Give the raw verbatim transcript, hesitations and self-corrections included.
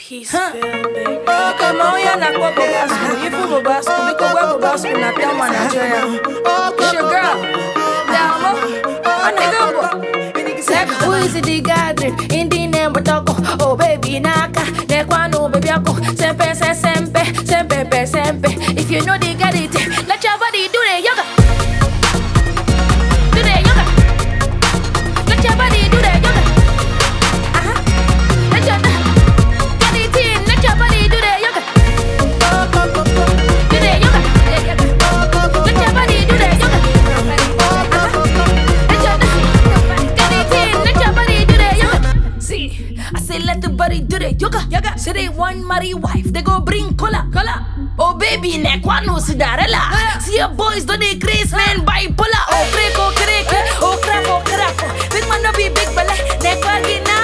Peaceful, baby. Okay, Moya Nakwa Bobasco. You feel Bobasco. We go go Bobasco. Not tell my Nigeria. It's your girl. Down low. Who is the gathering? In the name of Toko. Oh, baby, Naka. Nekwano, baby, Ako. Sempe, sempe, sempe, sempe. If you know the get it, let your body do the yoga. Do the yoga. Let your body do the yoga. Uh-huh. Let your get it in. Let your body do the yoga. Do the yoga. Let your body do the yoga. Uh-huh. Let your get it in. Let your body do the yoga. See, I say let the body do the yoga. Yoga. Say they want marry wife, they go bring cola, cola. Oh baby, nekwano sidarela. See your boys do they craze man bipolar. Oh break, oh crack, oh crap, oh crap. Big man no be big belly, nekwagi na.